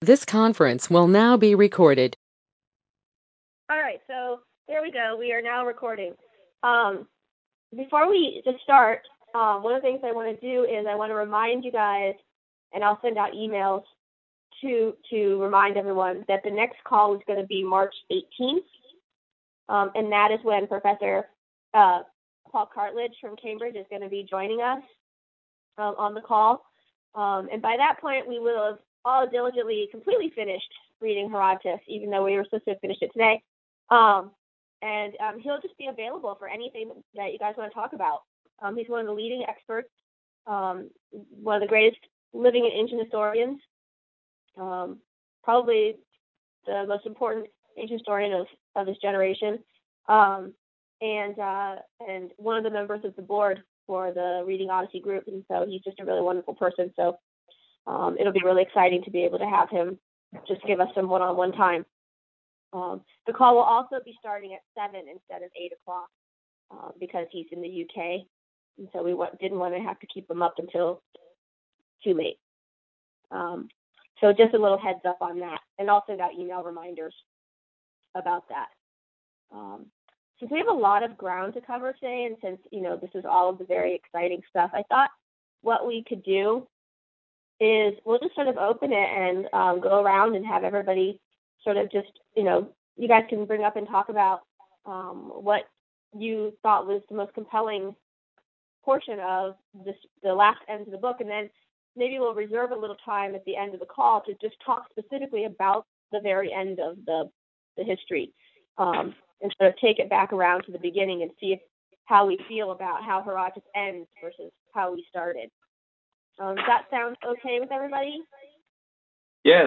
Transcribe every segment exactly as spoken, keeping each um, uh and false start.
This conference will now be recorded. All right, so there we go. We are now recording. Um, before we just start, um, one of the things I want to do is I want to remind you guys, and I'll send out emails to to remind everyone that the next call is going to be March eighteenth, um, and that is when Professor uh, Paul Cartledge from Cambridge is going to be joining us um, on the call. Um, and by that point, we will have all diligently completely finished reading Herodotus, even though we were supposed to have finished it today. Um, and um, he'll just be available for anything that you guys want to talk about. Um, he's one of the leading experts, um, one of the greatest living and ancient historians, um, probably the most important ancient historian of, of his generation, um, and uh, and one of the members of the board for the Reading Odyssey group. And so he's just a really wonderful person. So um, it'll be really exciting to be able to have him just give us some one-on-one time. Um, the call will also be starting at seven instead of eight o'clock uh, because he's in the U K, and so we w- didn't want to have to keep him up until too late. Um, so just a little heads up on that, and I'll send out email reminders about that. Um, since we have a lot of ground to cover today, and since you know this is all of the very exciting stuff, I thought what we could do is we'll just sort of open it and um, go around and have everybody sort of just, you know, you guys can bring up and talk about um, what you thought was the most compelling portion of this, the last end of the book, and then maybe we'll reserve a little time at the end of the call to just talk specifically about the very end of the, the history, um, and sort of take it back around to the beginning and see if, how we feel about how Herodotus ends versus how we started. Um, does that sound okay with everybody? Yes.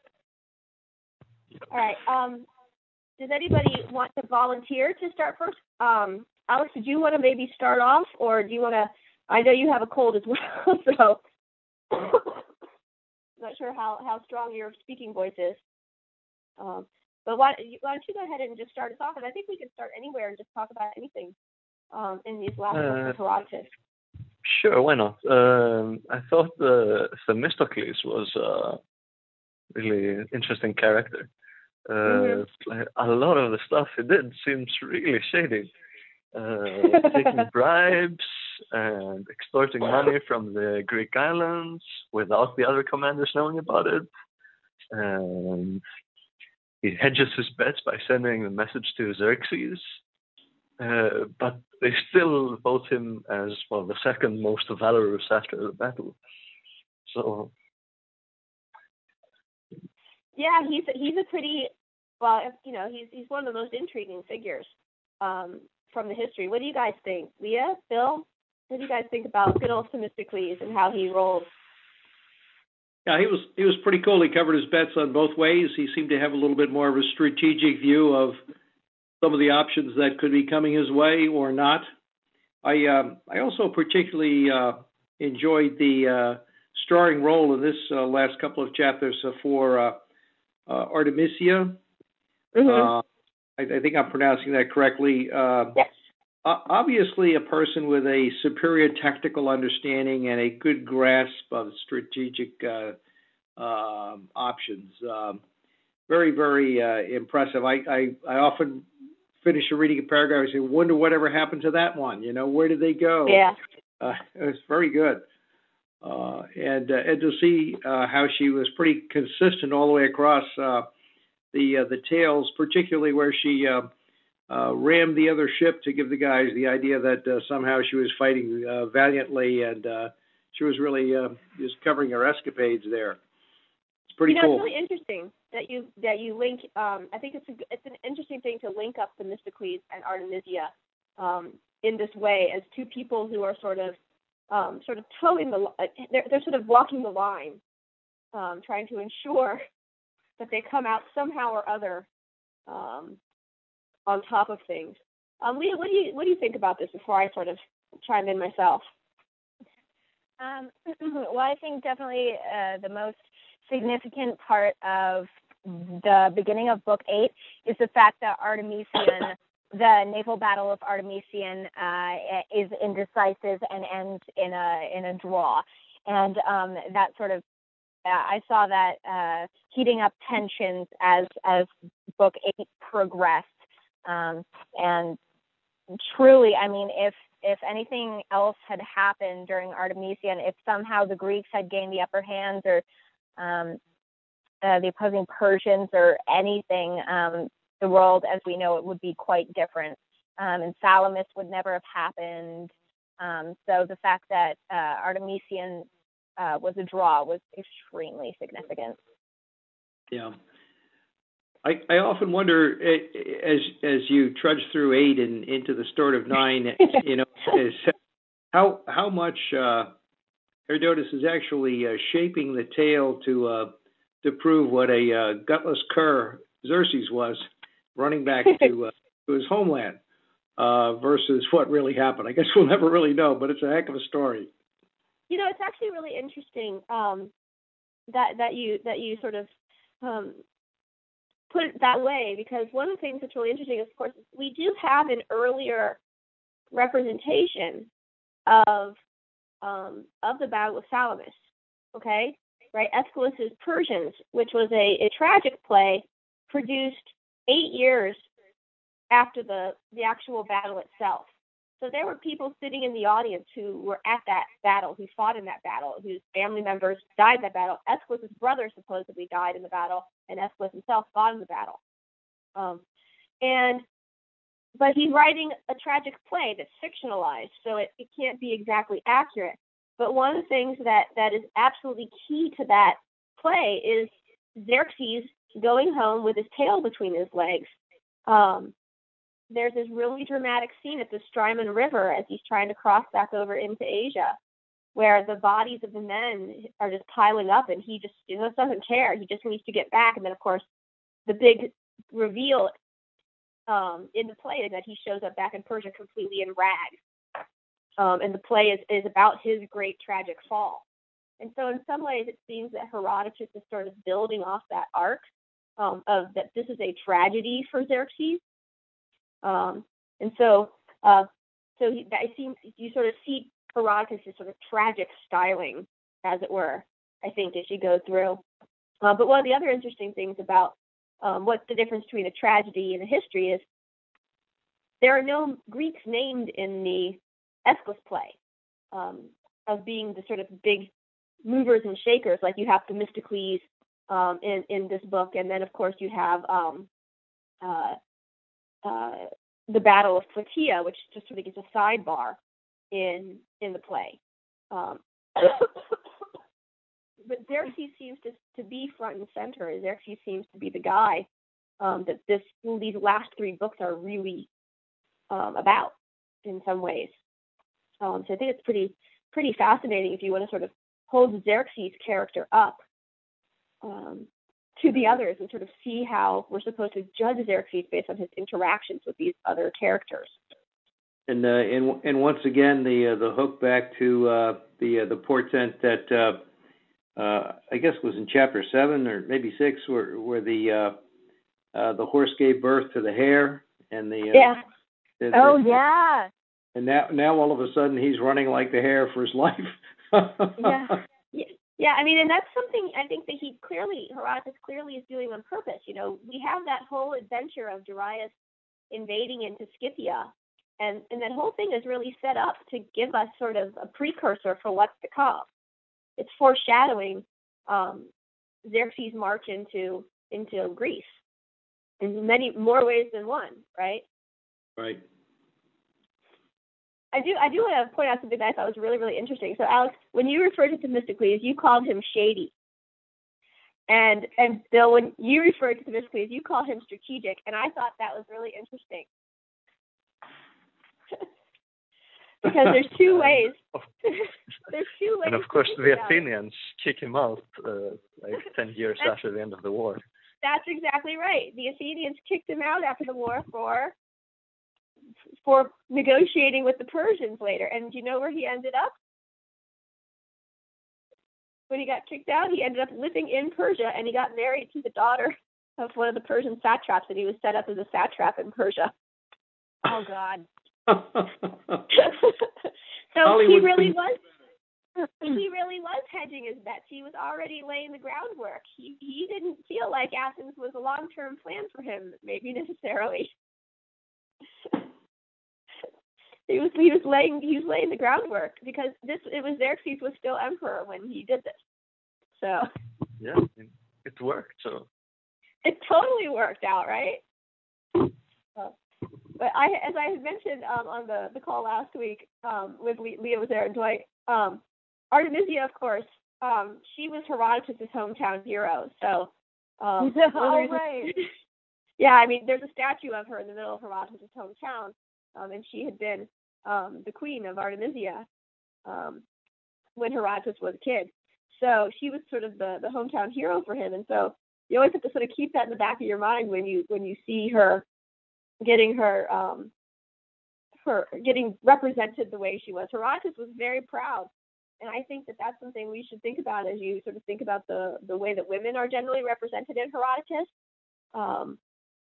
All right. Um, does anybody want to volunteer to start first? Um, Alex, did you want to maybe start off, or do you want to? I know you have a cold as well, so not sure how, how strong your speaking voice is. Um, but why, why don't you go ahead and just start us off? And I think we can start anywhere and just talk about anything um, in these last books Uh, of Herodotus. sure, why not? Um, I thought the Themistocles was a really interesting character. Uh, Mm-hmm. like, a lot of the stuff he did seems really shady. Uh, taking bribes and extorting money from the Greek islands without the other commanders knowing about it. And he hedges his bets by sending a message to Xerxes. Uh, but they still vote him as, well, the second most valorous after the battle. So yeah, he's he's a pretty well, you know, he's he's one of the most intriguing figures um, from the history. What do you guys think, Leah, Phil? What do you guys think about good old Themistocles and how he rolls? Yeah, he was he was pretty cool. He covered his bets on both ways. He seemed to have a little bit more of a strategic view of some of the options that could be coming his way or not. I um, I also particularly uh, enjoyed the uh, starring role in this uh, last couple of chapters uh, for uh, uh, Artemisia. Mm-hmm. Uh, I, I think I'm pronouncing that correctly. Uh, yes. Obviously, a person with a superior technical understanding and a good grasp of strategic uh, uh, options. Um, very, very uh, impressive. I, I, I often finish a reading a paragraph and say, wonder whatever happened to that one. You know, where did they go? Yeah. Uh, it was very good. Uh, and, uh, and to see uh, how she was pretty consistent all the way across uh, the uh, the tales, particularly where she uh, uh, rammed the other ship to give the guys the idea that uh, somehow she was fighting uh, valiantly, and uh, she was really uh, just covering her escapades there. It's pretty you know, cool. It's really interesting that you that you link. Um, I think it's a, it's an interesting thing to link up Themistocles and Artemisia um, in this way as two people who are sort of um, sort of towing the. They're they're sort of walking the line, um, trying to ensure that they come out somehow or other um, on top of things. Um, Leah, what do you what do you think about this before I sort of chime in myself? Um, well, I think definitely uh, the most significant part of the beginning of Book Eight is the fact that Artemisian, the naval battle of Artemisian, uh, is indecisive and ends in a in a draw, and um, that sort of I saw that uh, heating up tensions as as book eight progressed, um, and truly, I mean, if if anything else had happened during Artemisian, if somehow the Greeks had gained the upper hand, or um, uh, the opposing Persians, or anything, um, the world as we know it would be quite different. Um, and Salamis would never have happened. Um, so the fact that uh, Artemisian uh, was a draw was extremely significant. Yeah. I, I often wonder, as as you trudge through eight and into the start of nine, you know, is how how much uh, Herodotus is actually uh, shaping the tale to uh, to prove what a uh, gutless cur Xerxes was, running back to uh, to his homeland, uh, versus what really happened. I guess we'll never really know, but it's a heck of a story. You know, it's actually really interesting um, that that you that you sort of um, put it that way, because one of the things that's really interesting is, of course, we do have an earlier representation of um, of the battle of Salamis. Okay, right? Aeschylus's Persians, which was a, a tragic play, produced eight years after the the actual battle itself. So there were people sitting in the audience who were at that battle, who fought in that battle, whose family members died in that battle. Aeschylus's brother supposedly died in the battle, and Aeschylus himself fought in the battle. Um, and but he's writing a tragic play that's fictionalized, so it, it can't be exactly accurate. But one of the things that, that is absolutely key to that play is Xerxes going home with his tail between his legs. Um, there's this really dramatic scene at the Strymon River as he's trying to cross back over into Asia, where the bodies of the men are just piling up, and he just, he just doesn't care. He just needs to get back. And then, of course, the big reveal um, in the play is that he shows up back in Persia completely in rags. Um, and the play is, is about his great tragic fall. And so in some ways, it seems that Herodotus is sort of building off that arc um, of that this is a tragedy for Xerxes. Um, and so, uh, so he, I see you sort of see Herodotus' sort of tragic styling, as it were, I think, as you go through. Uh, but one of the other interesting things about um, what's the difference between a tragedy and a history is there are no Greeks named in the Aeschylus play um, of being the sort of big movers and shakers, like you have Themistocles um, in, in this book. And then, of course, you have um, uh, uh, the Battle of Plataea, which just sort of gets a sidebar in in the play. Um, but Xerxes seems to, to be front and center. Xerxes seems to be the guy um, that this these last three books are really um, about in some ways. Um, so I think it's pretty pretty fascinating if you want to sort of hold Xerxes' character up um, to the others and sort of see how we're supposed to judge Xerxes based on his interactions with these other characters. And uh, and and once again, the uh, the hook back to uh, the uh, the portent that uh, uh, I guess was in chapter seven or maybe six, where where the uh, uh, the horse gave birth to the hare, and the uh, yeah. the, oh the, yeah. And now now all of a sudden he's running like the hare for his life. yeah. Yeah, I mean, and that's something I think that he clearly, Herodotus clearly is doing on purpose. You know, we have that whole adventure of Darius invading into Scythia, and, and that whole thing is really set up to give us sort of a precursor for what's to come. It's foreshadowing um, Xerxes' march into into Greece in many more ways than one, right? Right. I do I do want to point out something that I thought was really, really interesting. So, Alex, when you referred to Themistocles, you called him shady. And and Bill, when you referred to Themistocles, you called him strategic. And I thought that was really interesting. Because there's two ways. there's two ways. And of course, the about Athenians it. kick him out uh, like ten years that's, after the end of the war. That's exactly right. The Athenians kicked him out after the war for for negotiating with the Persians later. And do you know where he ended up? When he got kicked out, he ended up living in Persia, and he got married to the daughter of one of the Persian satraps, and he was set up as a satrap in Persia. Oh, God. So Hollywood he really was, he really was hedging his bets. He was already laying the groundwork. He he didn't feel like Athens was a long-term plan for him, maybe necessarily. he was he was laying he was laying the groundwork because this it was Xerxes was still emperor when he did this. So yeah, it worked. So it totally worked out, right? Uh, but I, as I had mentioned um, on the, the call last week um, with Le- Leah was there and Dwight, um, Artemisia, of course, um, she was Herodotus' hometown hero. So, um, oh, right. yeah, I mean, there's a statue of her in the middle of Herodotus' hometown, um, and she had been um, the queen of Artemisia um, when Herodotus was a kid. So she was sort of the, the hometown hero for him, and so you always have to sort of keep that in the back of your mind when you when you see her getting her um, her getting represented the way she was. Herodotus was very proud, and I think that that's something we should think about as you sort of think about the the way that women are generally represented in Herodotus. Um,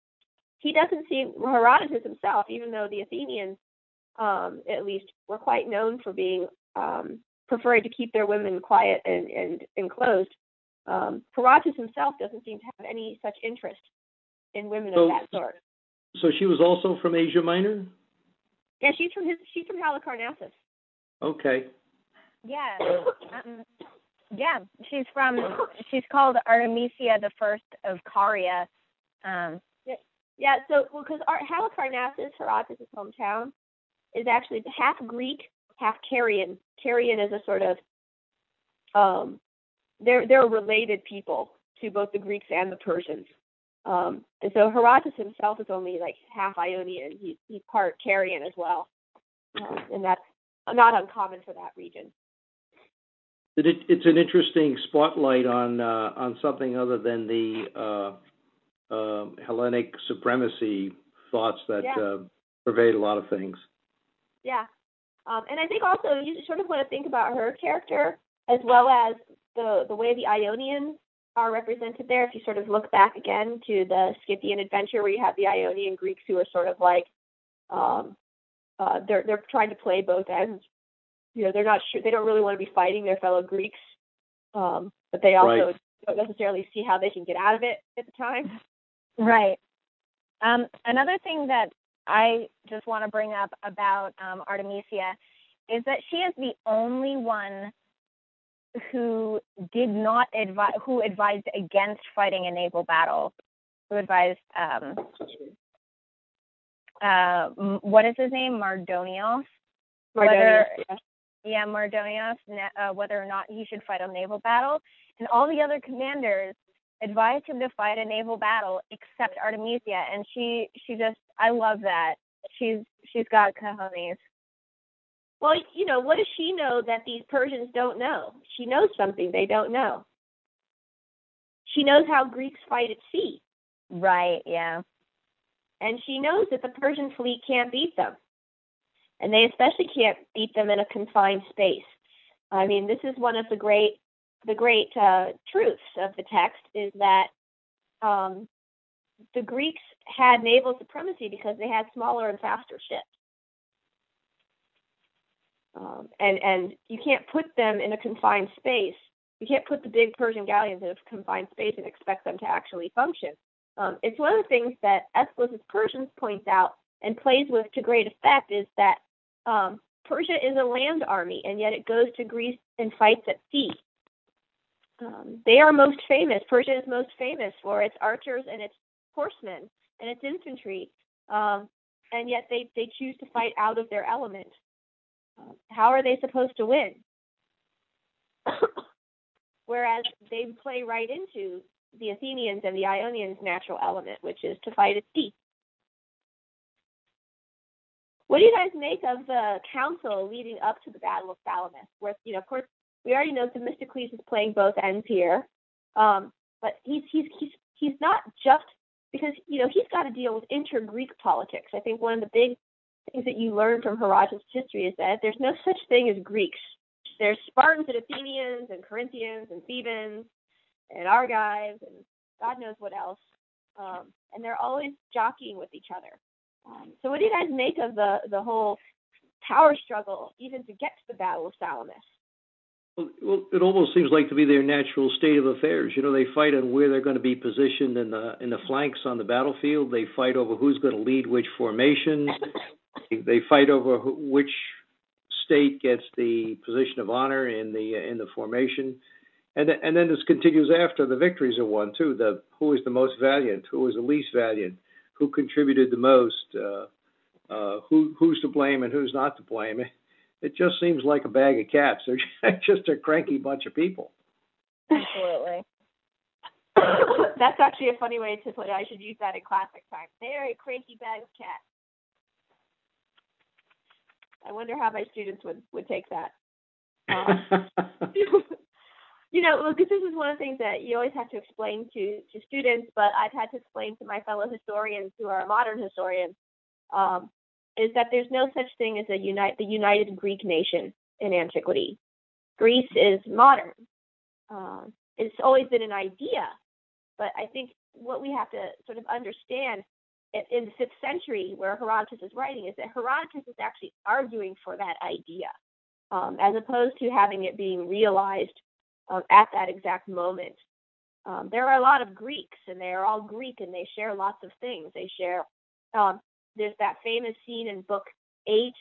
he doesn't see Herodotus himself, even though the Athenians, um, at least, were quite known for being um, preferring to keep their women quiet and, and enclosed. Um, Herodotus himself doesn't seem to have any such interest in women So- of that sort. So she was also from Asia Minor? Yeah, she's from his, she's from Halicarnassus. Okay. Yeah. Um, yeah, she's from, she's called Artemisia the First of Caria. Um, Yeah, yeah. So, well, because Halicarnassus, Herodotus' hometown, is actually half Greek, half Carian. Carian is a sort of, um, they're they're related people to both the Greeks and the Persians. Um, and so Herodotus himself is only like half Ionian. He's he's part Carian as well, um, and that's not uncommon for that region. It, it's an interesting spotlight on uh, on something other than the uh, uh, Hellenic supremacy thoughts that Yeah. uh, pervade a lot of things. Yeah, um, and I think also you sort of want to think about her character as well as the the way the Ionians are represented there. If you sort of look back again to the Scythian adventure where you have the Ionian Greeks who are sort of like, um, uh, they're they're trying to play both ends. You know, they're not sure, they don't really want to be fighting their fellow Greeks, um, but they also Right. don't necessarily see how they can get out of it at the time. right. Um, another thing that I just want to bring up about um, Artemisia is that she is the only one who did not advise, who advised against fighting a naval battle, who advised, um, uh, what is his name, Mardonios? Mardonius, yeah. Yeah, Mardonios, uh, whether or not he should fight a naval battle. And all the other commanders advised him to fight a naval battle except Artemisia. And she, she just, I love that. She's, she's got cojones. Well, you know, what does she know that these Persians don't know? She knows something they don't know. She knows how Greeks fight at sea. Right, yeah. And she knows that the Persian fleet can't beat them. And they especially can't beat them in a confined space. I mean, this is one of the great, the great uh, truths of the text is that um, the Greeks had naval supremacy because they had smaller and faster ships. Um, and, and you can't put them in a confined space. You can't put the big Persian galleons in a confined space and expect them to actually function. Um, it's one of the things that Aeschylus' Persians points out and plays with to great effect is that um, Persia is a land army, and yet it goes to Greece and fights at sea. Um, they are most famous. Persia is most famous for its archers and its horsemen and its infantry, um, and yet they, they choose to fight out of their element. Uh, how are they supposed to win? Whereas they play right into the Athenians and the Ionians' natural element, which is to fight at sea. What do you guys make of the council leading up to the Battle of Salamis? Where, you know, of course, we already know Themistocles is playing both ends here, um, but he's he's he's he's not just because you know he's got to deal with inter-Greek politics. I think one of the big things that you learn from Herodotus' history is that there's no such thing as Greeks. There's Spartans and Athenians and Corinthians and Thebans and Argives and God knows what else, um, and they're always jockeying with each other. Um, so what do you guys make of the, the whole power struggle even to get to the Battle of Salamis? Well, well, it almost seems like to be their natural state of affairs. You know, they fight on where they're going to be positioned in the in the flanks on the battlefield. They fight over who's going to lead which formation. They fight over who, which state gets the position of honor in the in the formation, and th- and then this continues after the victories are won too. The who is the most valiant, who is the least valiant, who contributed the most, uh, uh, who who's to blame and who's not to blame. It just seems like a bag of cats. They're just a cranky bunch of people. Absolutely. That's actually a funny way to put it. I should use that in classic time. They're a cranky bag of cats. I wonder how my students would, would take that. Um, you know, because this is one of the things that you always have to explain to, to students, but I've had to explain to my fellow historians who are modern historians, um, is that there's no such thing as a unite, the united Greek nation in antiquity. Greece is modern. Uh, it's always been an idea, but I think what we have to sort of understand in the fifth century, where Herodotus is writing, is that Herodotus is actually arguing for that idea, um, as opposed to having it being realized um, at that exact moment. Um, there are a lot of Greeks, and they are all Greek, and they share lots of things. They share. Um, there's that famous scene in Book Eight,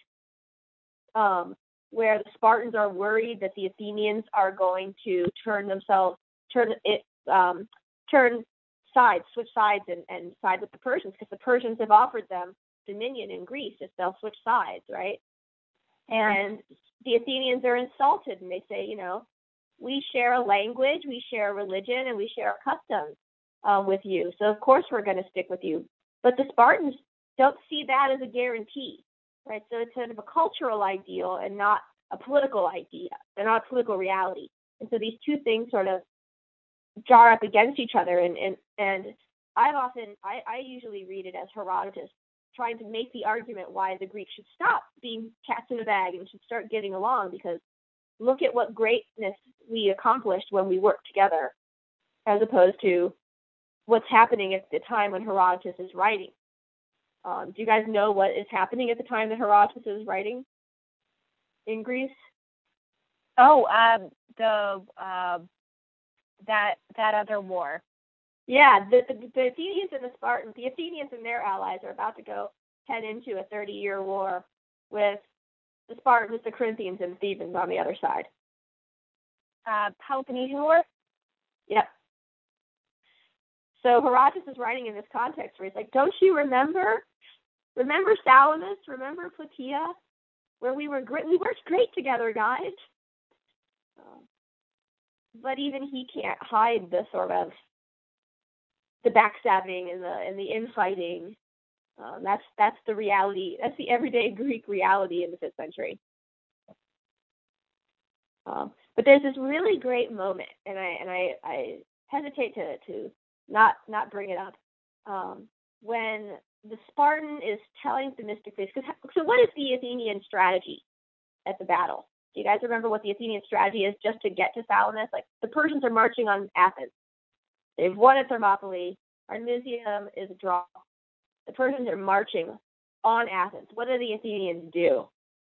um, where the Spartans are worried that the Athenians are going to turn themselves, turn it, um, turn. sides, switch sides and, and side with the Persians, because the Persians have offered them dominion in Greece if they'll switch sides, right? And the Athenians are insulted, and they say, you know, we share a language, we share a religion, and we share a custom uh, with you. So of course we're going to stick with you. But the Spartans don't see that as a guarantee, right? So it's sort of a cultural ideal and not a political idea. They're not a political reality. And so these two things sort of jar up against each other, and and and I've often I, I usually read it as Herodotus trying to make the argument why the Greeks should stop being cats in a bag and should start getting along, because look at what greatness we accomplished when we worked together, as opposed to what's happening at the time when Herodotus is writing. Um, do you guys know what is happening at the time that Herodotus is writing in Greece? Oh, um, the uh, that that other war. Yeah, the, the, the Athenians and the Spartans, the Athenians and their allies are about to go head into a thirty-year war with the Spartans, the Corinthians, and the Thebans on the other side. Uh, Peloponnesian War? Yep. So Herodotus is writing in this context where he's like, don't you remember? Remember Salamis? Remember Plataea? Where we were great, we worked great together, guys. Um, but even he can't hide the sort of the backstabbing and the and the infighting. Um, that's that's the reality. That's the everyday Greek reality in the fifth century. Um, but there's this really great moment, and I and I, I hesitate to to not not bring it up, um, when the Spartan is telling Themistocles. Because so, what is the Athenian strategy at the battle? Do you guys remember what the Athenian strategy is just to get to Salamis? Like, the Persians are marching on Athens. They've won at Thermopylae. Artemisium is a draw. The Persians are marching on Athens. What do the Athenians do?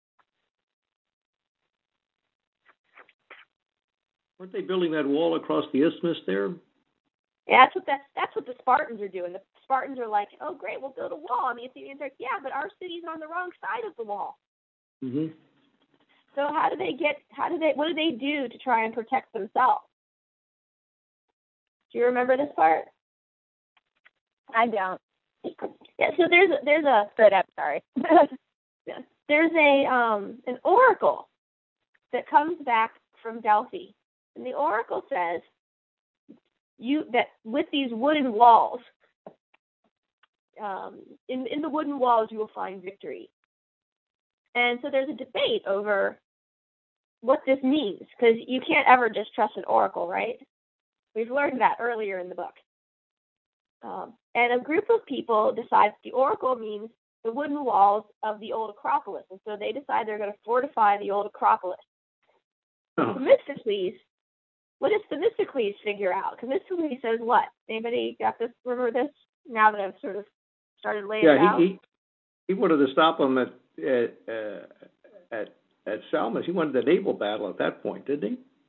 Weren't they building that wall across the isthmus there? Yeah, that's what that's, that's what the Spartans are doing. The Spartans are like, oh, great, we'll build a wall. And the Athenians are like, yeah, but our city's on the wrong side of the wall. Mm-hmm. So how do they get, how do they, what do they do to try and protect themselves? Do you remember this part? I don't. Yeah, so there's a, there's a, Straight up, sorry. yeah, there's a, um, an oracle that comes back from Delphi. And the oracle says, you, that with these wooden walls, um, in, in the wooden walls, you will find victory. And so there's a debate over what this means, because you can't ever just trust an oracle, right? We've learned that earlier in the book. Um, and a group of people decides the oracle means the wooden walls of the old Acropolis. And so they decide they're going to fortify the old Acropolis. Oh. Themistocles, what does Themistocles figure out? Themistocles says what? Anybody got this? Remember this? Now that I've sort of started laying yeah, it out? Yeah, he, he wanted to stop them at, at, uh, at, at Salamis. He wanted a naval battle at that point, didn't he?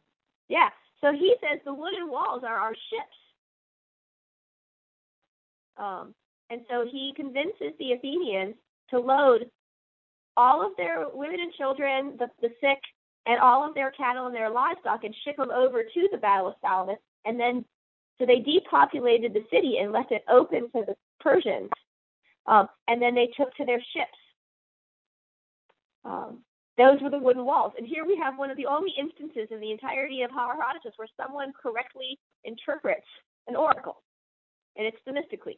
Yeah. So he says the wooden walls are our ships. Um, and so he convinces the Athenians to load all of their women and children, the, the sick, and all of their cattle and their livestock and ship them over to the Battle of Salamis. And then, so they depopulated the city and left it open for the Persians. Um, and then they took to their ships. Um, those were the wooden walls. And here we have one of the only instances in the entirety of Herodotus where someone correctly interprets an oracle. And it's Themistocles.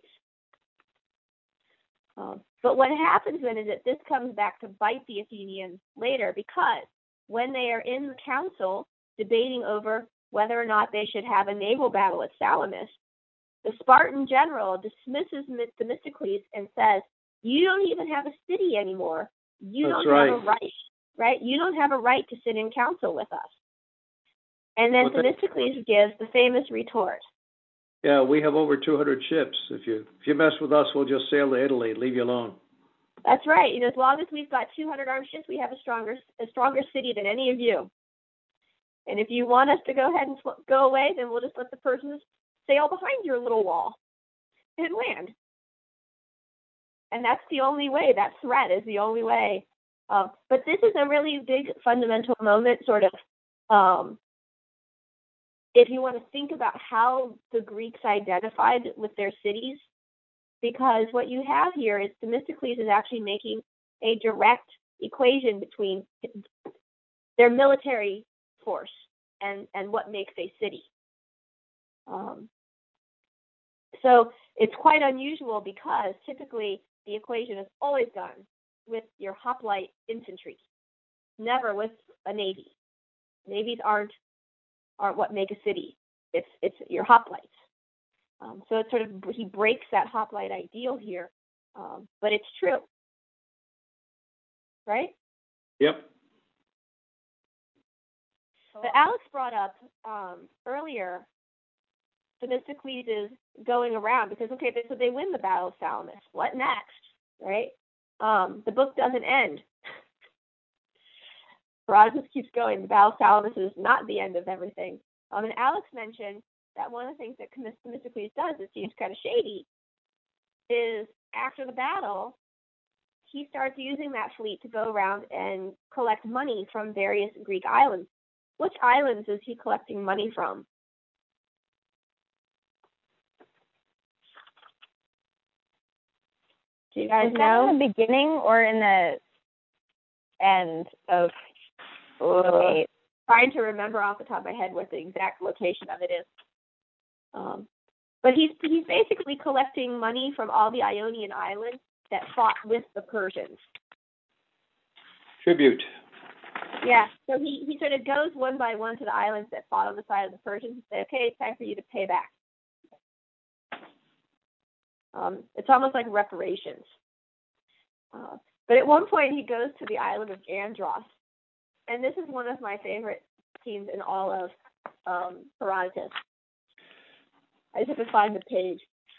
Um, but what happens then is that this comes back to bite the Athenians later, because when they are in the council debating over whether or not they should have a naval battle at Salamis, the Spartan general dismisses Themistocles and says, you don't even have a city anymore. You That's don't right. have a right, right? You don't have a right to sit in council with us. And then Well, Themistocles gives the famous retort. Yeah, we have over two hundred ships. If you if you mess with us, we'll just sail to Italy and leave you alone. That's right. You know, as long as we've got two hundred armed ships, we have a stronger a stronger city than any of you. And if you want us to go ahead and sw- go away, then we'll just let the Persians sail behind your little wall and land. And that's the only way. That threat is the only way. Um, but this is a really big fundamental moment, sort of, um, if you want to think about how the Greeks identified with their cities, because what you have here is Themistocles is actually making a direct equation between their military force and, and what makes a city. Um, so it's quite unusual because typically the equation is always done with your hoplite infantry, never with a navy. Navies aren't aren't what make a city. It's it's your hoplites. Um, so it's sort of, he breaks that hoplite ideal here, um, but it's true, right? Yep. But Alex brought up um, earlier, Themistocles is going around because, okay, so they win the Battle of Salamis. What next, right? Um, the book doesn't end. Herodotus keeps going. The Battle of Salamis is not the end of everything. Um, and Alex mentioned that one of the things that Themistocles does, it seems kind of shady, is after the battle, he starts using that fleet to go around and collect money from various Greek islands. Which islands is he collecting money from? Do you guys Was that know? in the beginning or in the end of book eight? Trying to remember off the top of my head what the exact location of it is. Um, but he's he's basically collecting money from all the Ionian islands that fought with the Persians. Tribute. Yeah, so he, he sort of goes one by one to the islands that fought on the side of the Persians and say, okay, it's time for you to pay back. Um, it's almost like reparations. Uh, but at one point he goes to the island of Andros. And this is one of my favorite scenes in all of um, Herodotus. I just have to find the page.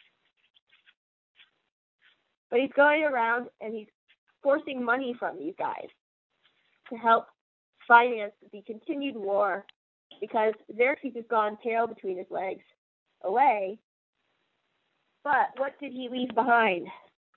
But he's going around and he's forcing money from these guys to help finance the continued war, because Xerxes has gone tail between his legs away. But what did he leave behind?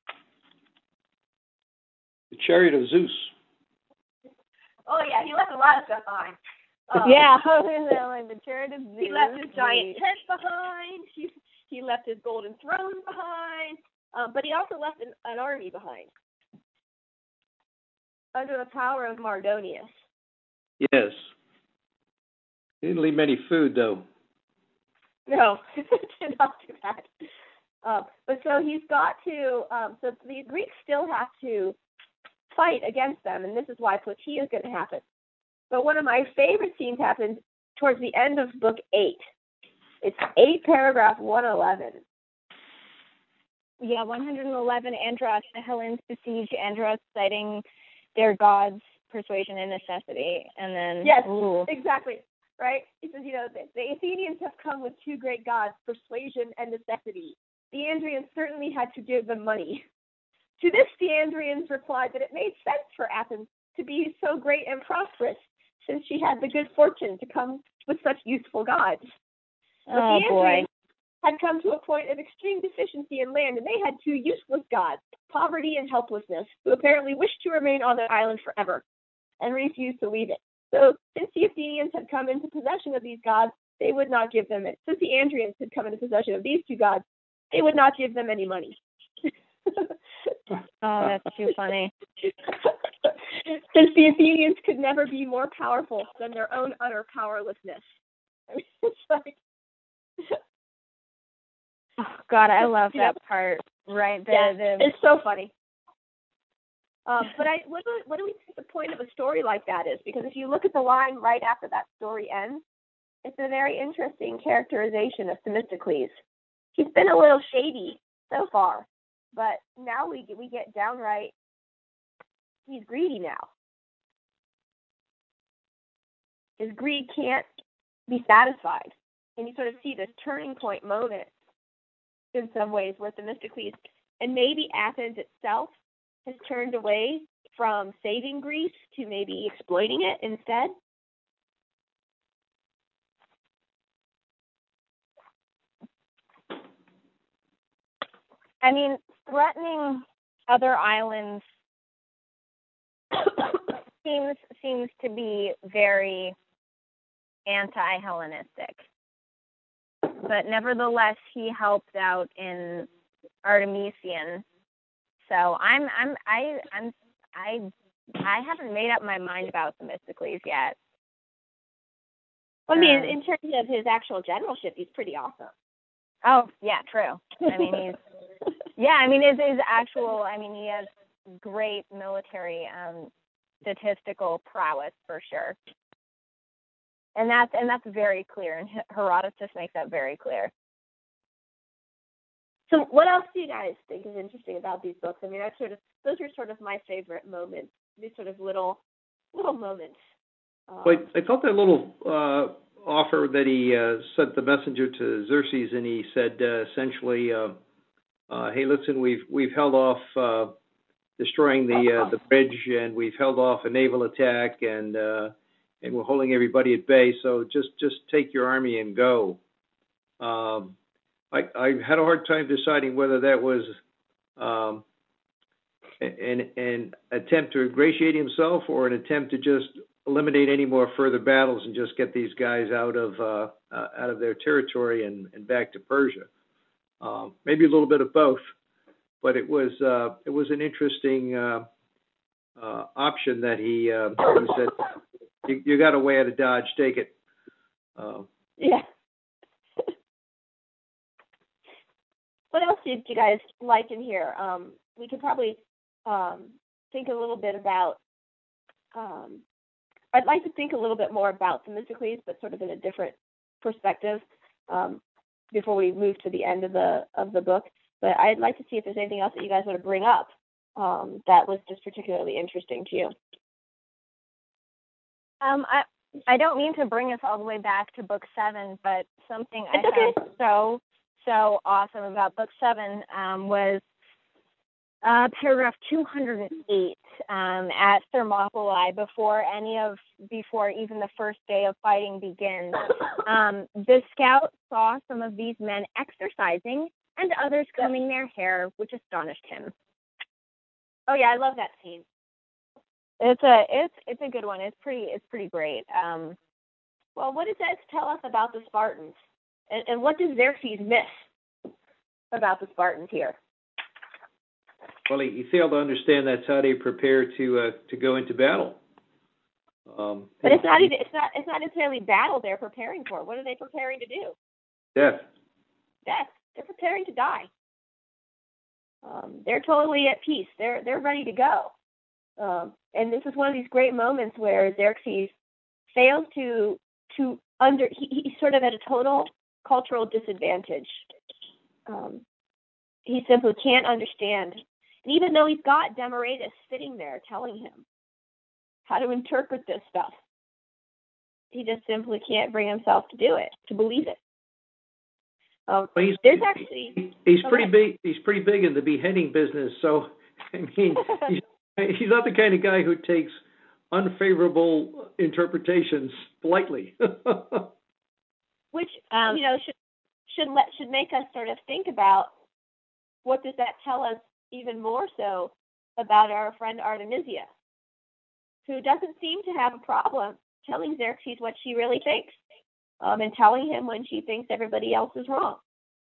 The chariot of Zeus. Oh yeah, he left a lot of stuff behind. Um, Yeah, like the chariot of Zeus. He left his giant tent behind. He, he left his golden throne behind. Um, but he also left an, an army behind under the power of Mardonius. Yes. He didn't leave any food, though. No, did not do that. Um, but so he's got to, um, so the Greeks still have to fight against them, and this is why Plataea is going to happen. But one of my favorite scenes happens towards the end of book eight. It's eight, paragraph one eleven. Yeah, one hundred eleven, Andros, the Hellenes besiege Andros, citing their gods' persuasion and necessity. And then, yes, ooh. exactly, right? He says, you know, the, the Athenians have come with two great gods, persuasion and necessity. The Andrians certainly had to give them money. To this, the Andrians replied that it made sense for Athens to be so great and prosperous, since she had the good fortune to come with such useful gods. But Oh, the boy. Andrians had come to a point of extreme deficiency in land, and they had two useless gods, poverty and helplessness, who apparently wished to remain on the island forever and refused to leave it. So since the Athenians had come into possession of these gods, they would not give them it. Since the Andrians had come into possession of these two gods, they would not give them any money. Oh, that's too funny. Since the Athenians could never be more powerful than their own utter powerlessness. I mean, it's like, Oh, God, I love that part. Right, the, yeah, the it's so funny. Um, but I, what do, what do we think the point of a story like that is? Because if you look at the line right after that story ends, it's a very interesting characterization of Themistocles. He's been a little shady so far, but now we we get downright. He's greedy now. His greed can't be satisfied, and you sort of see this turning point moment in some ways where Themistocles and maybe Athens itself has turned away from saving Greece to maybe exploiting it instead. I mean, threatening other islands seems seems to be very anti-Hellenistic. But nevertheless, he helped out in Artemisian. So I'm I'm I I'm I I haven't made up my mind about Themistocles yet. I mean, Um, in terms of his actual generalship, he's pretty awesome. Oh yeah, true. I mean he's yeah. I mean his his actual. I mean he has great military um, statistical prowess for sure. And that's and that's very clear, and Herodotus makes that very clear. So, what else do you guys think is interesting about these books? I mean, I sort of those are sort of my favorite moments. These sort of little little moments. Um, But I thought that little uh, offer that he uh, sent the messenger to Xerxes, and he said uh, essentially, uh, uh, "Hey, listen, we've we've held off uh, destroying the uh, the bridge, and we've held off a naval attack, and uh, and we're holding everybody at bay. So just just take your army and go." Um, I, I had a hard time deciding whether that was um, an, an attempt to ingratiate himself or an attempt to just eliminate any more further battles and just get these guys out of uh, uh, out of their territory and, and back to Persia. Um, maybe a little bit of both, but it was uh, it was an interesting uh, uh, option that he uh, he said, you, you got a way out of Dodge, take it. Uh, yeah. What else did you guys like in here? Um, we could probably um, think a little bit about. Um, I'd like to think a little bit more about Themistocles, but sort of in a different perspective um, before we move to the end of the of the book. But I'd like to see if there's anything else that you guys want to bring up um, that was just particularly interesting to you. Um, I I don't mean to bring us all the way back to book seven, but something It's I okay. found so so awesome about book seven um, was uh, paragraph two hundred eight um, at Thermopylae, before any of before even the first day of fighting begins. Um, the scout saw some of these men exercising and others combing their hair, which astonished him. Oh yeah, I love that scene. It's a it's it's a good one. It's pretty it's pretty great. Um, Well, what does that tell us about the Spartans, and, and what does Xerxes miss about the Spartans here? well, he, he failed to understand that's how they prepare to uh, to go into battle. Um, But it's not even it's not it's not necessarily battle they're preparing for. What are they preparing to do? death. Death. They're preparing to die. Um, they're totally at peace. They're they're ready to go. Um, and this is one of these great moments where Xerxes fails to to under he, he's sort of at a total cultural disadvantage. Um, he simply can't understand. And even though he's got Demaratus sitting there telling him how to interpret this stuff, he just simply can't bring himself to do it, to believe it. Um, Well, he's, there's actually he's oh, pretty go big. He's pretty big in the beheading business. So, I mean, he's, he's not the kind of guy who takes unfavorable interpretations lightly. which Um, you know should should let should make us sort of think about what does that tell us even more so about our friend Artemisia, who doesn't seem to have a problem telling Xerxes what she really thinks, um, and telling him when she thinks everybody else is wrong.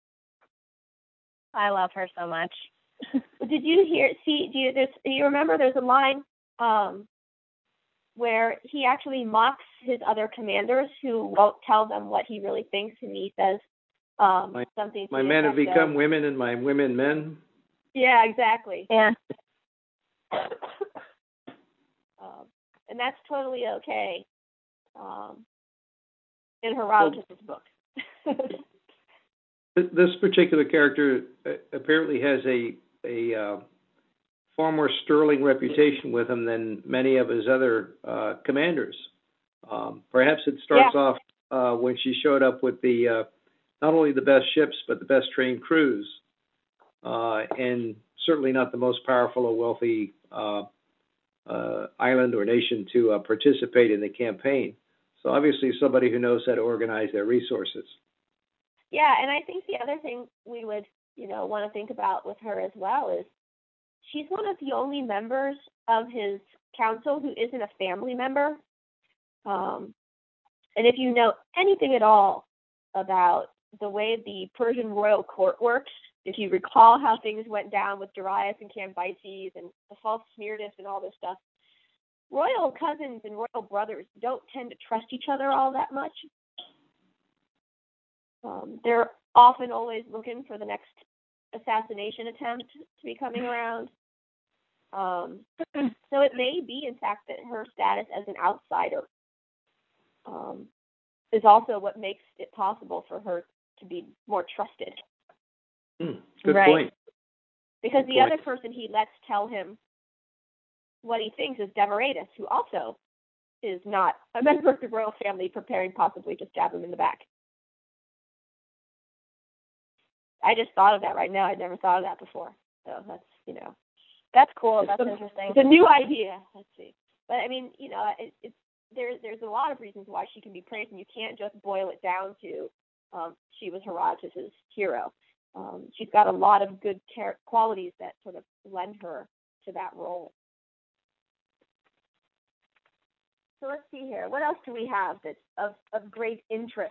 I love her so much. Did you hear? See, do you, there's, you remember? There's a line um, where he actually mocks his other commanders who won't tell them what he really thinks, and he says um, My- something. to My the men have effect become of- women and my women men. Yeah, exactly. Yeah. um, and that's totally okay um, in Herodotus' book. Th- This particular character uh, apparently has a, a uh, far more sterling reputation with him than many of his other uh, commanders. Um, perhaps it starts Yeah. off uh, when she showed up with the uh, not only the best ships but the best trained crews, uh, and certainly not the most powerful or wealthy uh, uh, island or nation to uh, participate in the campaign. So obviously somebody who knows how to organize their resources. Yeah, and I think the other thing we would, you know, want to think about with her as well is she's one of the only members of his council who isn't a family member. Um, and if you know anything at all about the way the Persian royal court works, if you recall how things went down with Darius and Cambyses and the false Smyrnus and all this stuff, royal cousins and royal brothers don't tend to trust each other all that much. Um, they're often always looking for the next assassination attempt to be coming around. Um, so it may be, in fact, that her status as an outsider um, is also what makes it possible for her to be more trusted. Hmm, good Right. point. Because Good the point. other person he lets tell him what he thinks is Demaratus, who also is not a member of the royal family, preparing possibly to stab him in the back. I just thought of that right now. I'd never thought of that before. So that's, you know, That's cool. That's it's a, interesting. it's a new idea. Let's see. But I mean, you know, it, it's there's there's a lot of reasons why she can be praised, and you can't just boil it down to um, she was Herodotus' hero. Um, she's got a lot of good char- qualities that sort of lend her to that role. So let's see here. What else do we have that's of, of great interest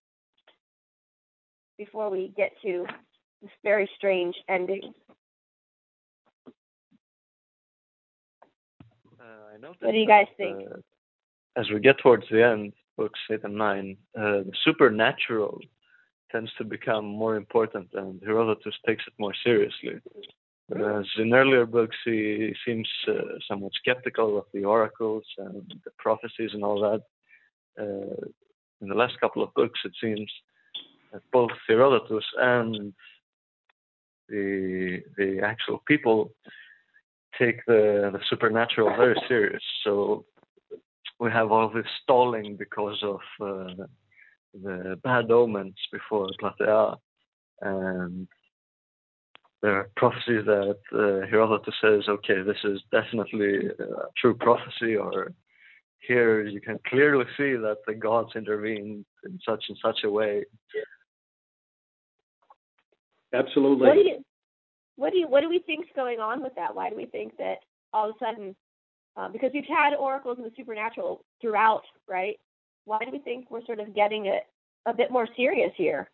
before we get to this very strange ending? Uh, I noticed What do you guys that, think? uh, as we get towards the end, books eight and nine, uh, the supernatural tends to become more important, and Herodotus takes it more seriously. Whereas in earlier books, he seems uh, somewhat skeptical of the oracles and the prophecies and all that. Uh, in the last couple of books, it seems that both Herodotus and the the actual people take the, the supernatural very serious. So we have all this stalling because of uh, the bad omens before Platea, and there are prophecies that uh, Herodotus says, okay, this is definitely a true prophecy, or here you can clearly see that the gods intervened in such and such a way. Absolutely. What do you, what do you, what do we think's going on with that? Why do we think that all of a sudden, uh, because we've had oracles in the supernatural throughout, right? Why do we think we're sort of getting it a bit more serious here?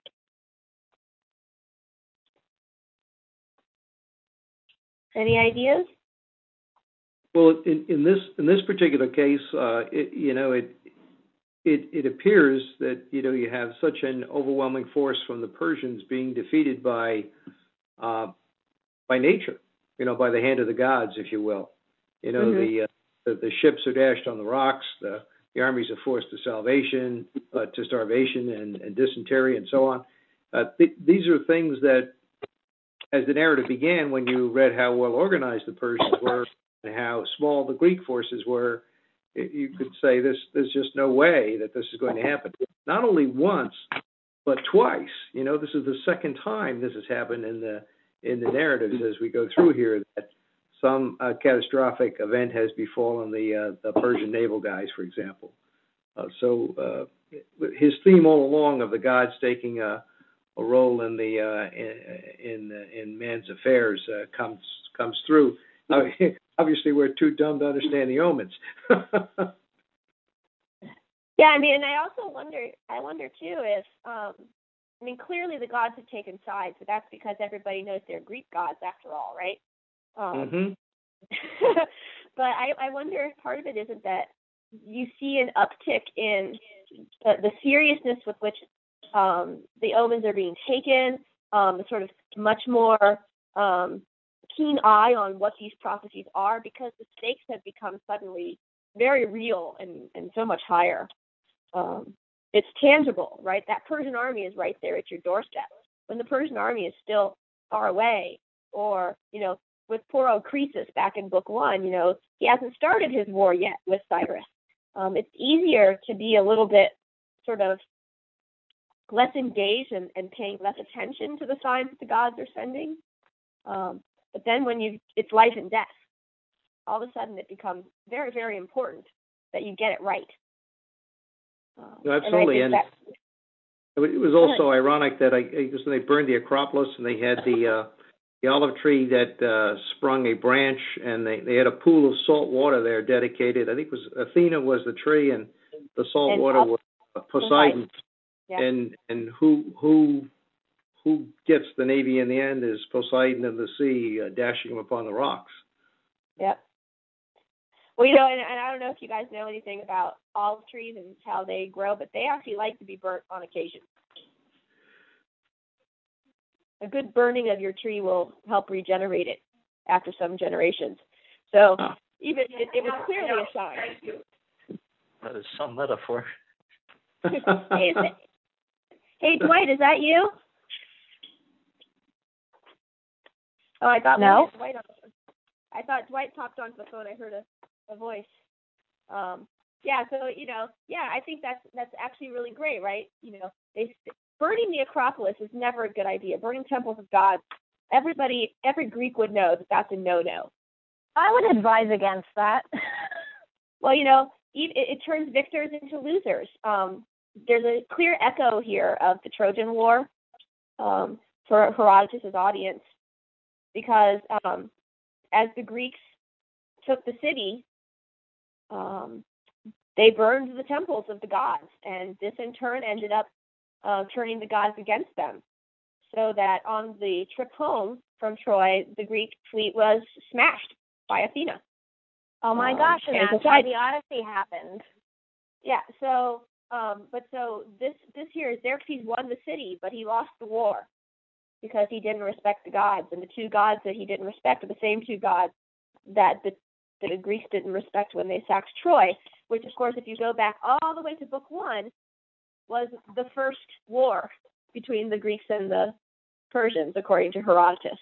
Any ideas? Well, in, in this in this particular case, uh, it, you know, it, it it appears that you know you have such an overwhelming force from the Persians being defeated by uh, by nature, you know, by the hand of the gods, if you will. You know, Mhm. the, uh, the the ships are dashed on the rocks. The the armies are forced to salvation, uh, to starvation and, and dysentery, and so on. Uh, th- these are things that, as the narrative began, when you read how well organized the Persians were and how small the Greek forces were, it, you could say this, there's just no way that this is going to happen. Not only once, but twice. You know, this is the second time this has happened in the in the narratives as we go through here, that some uh, catastrophic event has befallen the uh, the Persian naval guys, for example. Uh, so uh, his theme all along of the gods taking a, a role in the uh, in, in in man's affairs uh, comes comes through. Obviously, we're too dumb to understand the omens. Yeah, I mean, and I also wonder, I wonder too if, um, I mean, clearly the gods have taken sides, but that's because everybody knows they're Greek gods after all, right? Um, Mm-hmm. but I, I wonder if part of it isn't that you see an uptick in the, the seriousness with which um, the omens are being taken, um, sort of much more um, keen eye on what these prophecies are, because the stakes have become suddenly very real and, and so much higher. Um, it's tangible, right? That Persian army is right there at your doorstep. When the Persian army is still far away, or, you know, with poor old Croesus back in book one, you know, he hasn't started his war yet with Cyrus. Um, it's easier to be a little bit sort of less engaged and, and paying less attention to the signs the gods are sending. Um, but then when you, it's life and death, all of a sudden it becomes very, very important that you get it right. Um, no, absolutely, and, and that, it was also ironic that I because they burned the Acropolis and they had the uh, the olive tree that uh, sprung a branch, and they, they had a pool of salt water there dedicated. I think it was Athena was the tree, and the salt and water was uh, Poseidon. Yeah. And and who who who gets the navy in the end is Poseidon in the sea, uh, dashing them upon the rocks. Yep. Well, you know, and, and I don't know if you guys know anything about olive trees and how they grow, but they actually like to be burnt on occasion. A good burning of your tree will help regenerate it after some generations. So oh. even it, it was clearly a sign. That is some metaphor. hey, is it, hey, Dwight, is that you? Oh, I thought no. Dwight on. I thought Dwight popped onto the phone. I heard a, a voice. Um, yeah, so you know, yeah, I think that's that's actually really great, right? You know, they burning the Acropolis is never a good idea. Burning temples of gods, everybody, every Greek would know that that's a no-no. I would advise against that. Well, you know, it, it turns victors into losers. Um, there's a clear echo here of the Trojan War um, for Herodotus' audience, because um, as the Greeks took the city, um, they burned the temples of the gods, and this in turn ended up uh, turning the gods against them, so that on the trip home from Troy, the Greek fleet was smashed by Athena. Oh my um, gosh, and and that's how the Odyssey happened. Yeah, so, um, but so this, this year, Xerxes won the city, but he lost the war because he didn't respect the gods, and the two gods that he didn't respect are the same two gods that the, the Greeks didn't respect when they sacked Troy, which, of course, if you go back all the way to book one, was the first war between the Greeks and the Persians, according to Herodotus.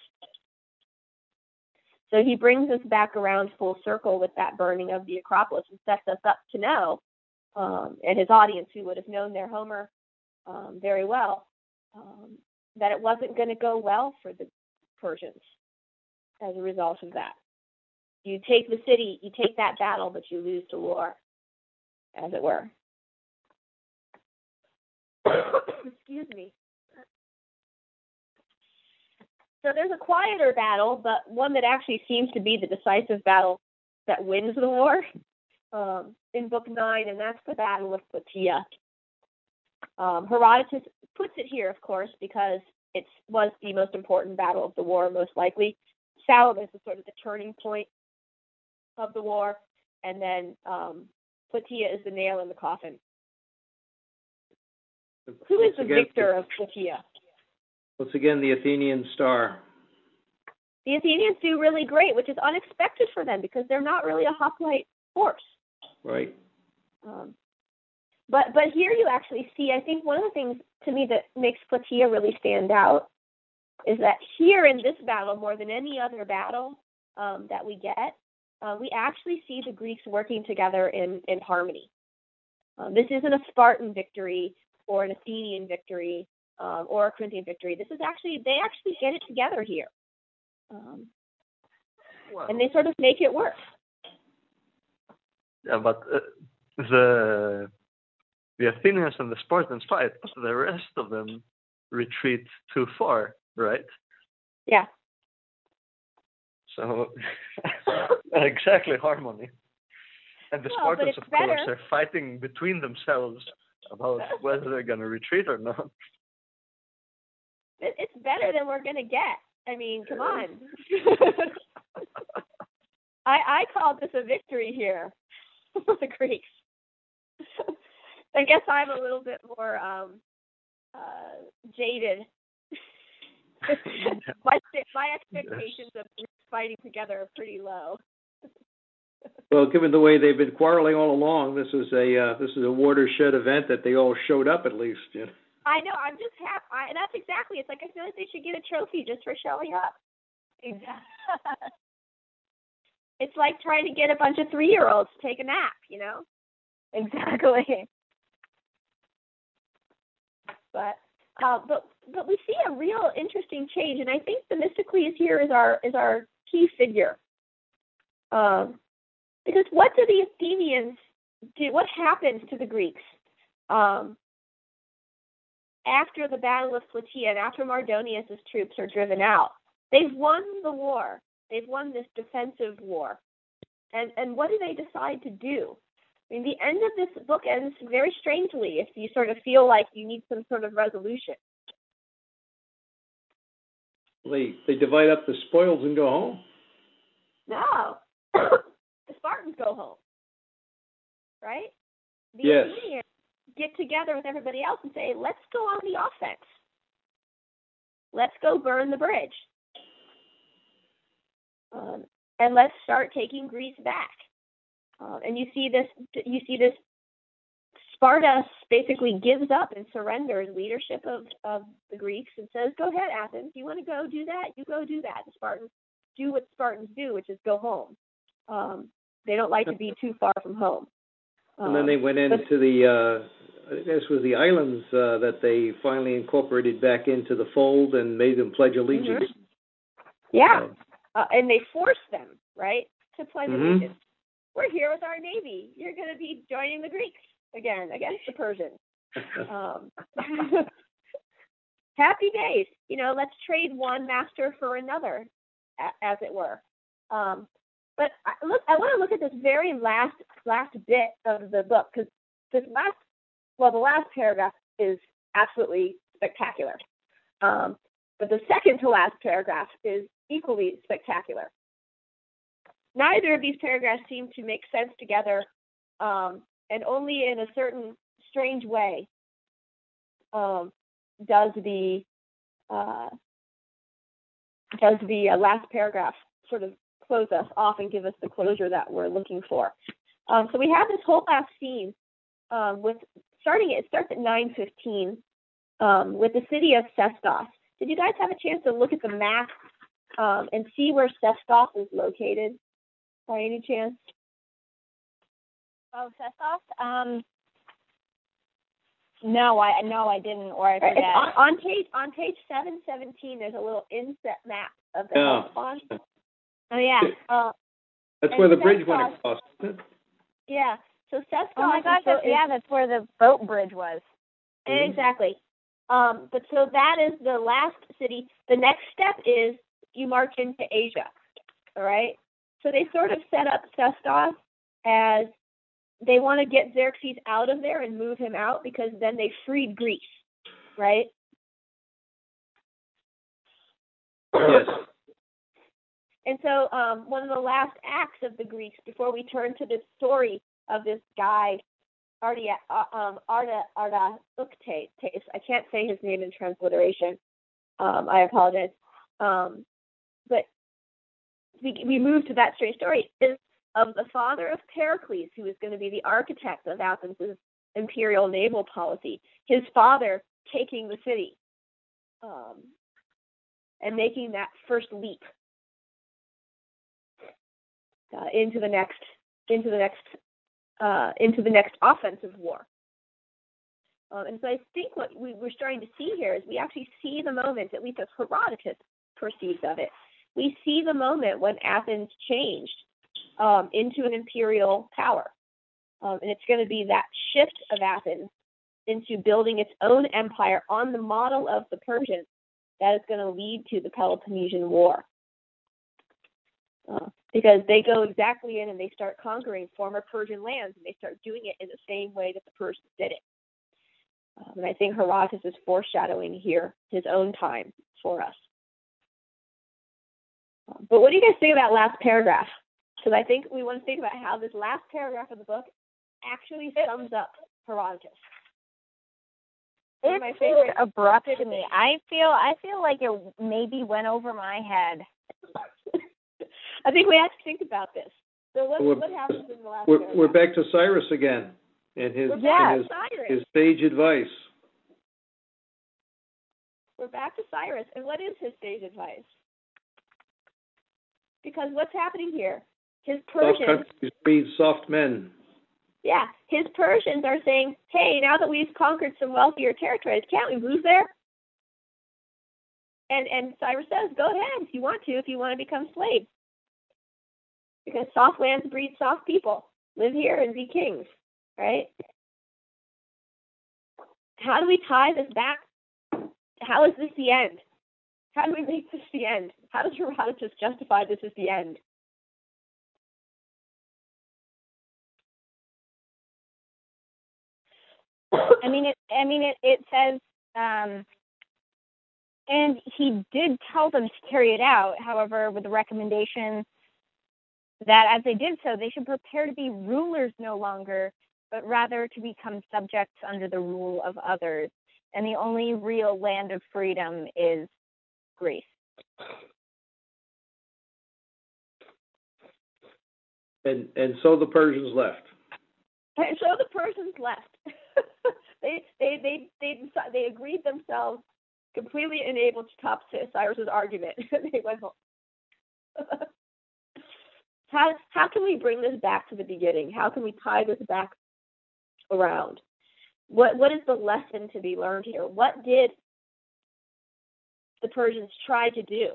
So he brings us back around full circle with that burning of the Acropolis and sets us up to know, um, and his audience, who would have known their Homer um, very well, um, that it wasn't going to go well for the Persians as a result of that. You take the city, you take that battle, but you lose the war, as it were. Excuse me. So there's a quieter battle, but one that actually seems to be the decisive battle that wins the war um, in Book nine, and that's the Battle of Plataea. Um, Herodotus puts it here, of course, because it was the most important battle of the war, most likely. Salamis is sort of the turning point of the war, and then um, Plataea is the nail in the coffin. Who is the again, victor of Plataea? Once again, the Athenian star. The Athenians do really great, which is unexpected for them because they're not really a hoplite force. Right. Um, but but here you actually see, I think one of the things to me that makes Plataea really stand out is that here in this battle, more than any other battle um, that we get, uh, we actually see the Greeks working together in, in harmony. Um, this isn't a Spartan victory or an Athenian victory um, or a Corinthian victory. This is actually, they actually get it together here. Um, Wow. And they sort of make it work. Yeah, but uh, the the Athenians and the Spartans fight, but the rest of them retreat too far, right? Yeah. So exactly harmony. And the Well, but Spartans, it's of course, better. are fighting between themselves about whether they're going to retreat or not. It- It's better than we're gonna get. I mean, come on. I I called this a victory here for the Greeks. I guess I'm a little bit more um, uh, jaded. my my expectations of Greeks fighting together are pretty low. Well, given the way they've been quarreling all along, this is a uh, this is a watershed event that they all showed up at least. You know? I know. I'm just happy. I, and that's exactly. It's like I feel like they should get a trophy just for showing up. Exactly. It's like trying to get a bunch of three-year-olds to take a nap. You know. Exactly. But uh, but but we see a real interesting change, and I think Themistocles here is our is our key figure. Um, because what do the Athenians do? What happens to the Greeks um, after the Battle of Plataea and after Mardonius' troops are driven out? They've won the war. They've won this defensive war, and and what do they decide to do? I mean, the end of this book ends very strangely if you sort of feel like you need some sort of resolution. They they divide up the spoils and go home. No. The Spartans go home. Right? The Yes. Athenians get together with everybody else and say, let's go on the offense. Let's go burn the bridge. Um, and let's start taking Greece back. Uh, and you see this you see this Sparta basically gives up and surrenders leadership of, of the Greeks and says, go ahead, Athens. You want to go do that? You go do that. The Spartans do what Spartans do, which is go home. Um, they don't like to be too far from home. Um, And then they went into but, the, uh, I guess it was the islands uh, that they finally incorporated back into the fold and made them pledge allegiance. Mm-hmm. Yeah. Um, Uh, and they forced them, right, to pledge mm-hmm. allegiance. We're here with our navy. You're going to be joining the Greeks again against the Persians. Um, happy days. You know, let's trade one master for another, a- as it were. Um, but I, look, I want to look at this very last last bit of the book because this last, well, the last paragraph is absolutely spectacular. Um, but the second to last paragraph is equally spectacular. Neither of these paragraphs seem to make sense together, um, and only in a certain strange way um, does the uh, does the uh, last paragraph sort of close us off and give us the closure that we're looking for. Um, so we have this whole last scene um, with starting. It starts at nine fifteen um, with the city of Sestos. Did you guys have a chance to look at the map um, and see where Sestos is located? By any chance? Oh, Sestos? Um, no, I no, I didn't, or I forget. It's on, on page on page seven seventeen. There's a little inset map of the Yeah. Hellespont. Oh yeah. Uh, That's and where the bridge Sestos- went across, isn't it? yeah. So Sestos. Oh my gosh, is, so that's, yeah, that's where the boat bridge was. is, exactly. Um, but so that is the last city. The next step is you march into Asia. All right. So they sort of set up Sestos as they want to get Xerxes out of there and move him out because then they freed Greece, right? Yes. And so um, one of the last acts of the Greeks before we turn to this story of this guy, Arda, um, Arda, Arda Uktes. I can't say his name in transliteration. Um, I apologize. Um, but we, we move to that strange story is of the father of Pericles, who is going to be the architect of Athens' imperial naval policy, his father taking the city um, and making that first leap uh, into the next into the next uh, into the next offensive war. Um, and so I think what we, we're starting to see here is we actually see the moment, at least as Herodotus perceives of it, we see the moment when Athens changed um, into an imperial power. Um, and it's going to be that shift of Athens into building its own empire on the model of the Persians that is going to lead to the Peloponnesian War. Uh, because they go exactly in and they start conquering former Persian lands, and they start doing it in the same way that the Persians did it. Um, and I think Herodotus is foreshadowing here his own time for us. Um, but what do you guys think of that last paragraph? Because I think we want to think about how this last paragraph of the book actually sums up Herodotus. It's my favorite abrupt to me. I feel I feel like it maybe went over my head. I think we have to think about this. So what, We're- what happens in the last We're, paragraph? we're back to Cyrus again and his, We're and back his, to Cyrus. his sage advice. We're back to Cyrus. And what is his sage advice? Because what's happening here? His Soft Persians, countries breed soft men. yeah, his Persians are saying, hey, now that we've conquered some wealthier territories, can't we move there? And and Cyrus says, go ahead if you want to, if you want to become slaves. Because soft lands breed soft people. Live here and be kings, right? How do we tie this back? How is this the end? How do we make this the end? How does Herodotus justify this as the end? I mean, it. I mean, it. It says, um, and he did tell them to carry it out. However, with the recommendation that as they did so, they should prepare to be rulers no longer, but rather to become subjects under the rule of others. And the only real land of freedom is Greece. And, and so the Persians left. And so the Persians left. they, they, they, they, deci- they agreed themselves completely unable to top Cyrus's argument. They went home. how, how can we bring this back to the beginning? How can we tie this back around? What, what is the lesson to be learned here? What did the Persians try to do?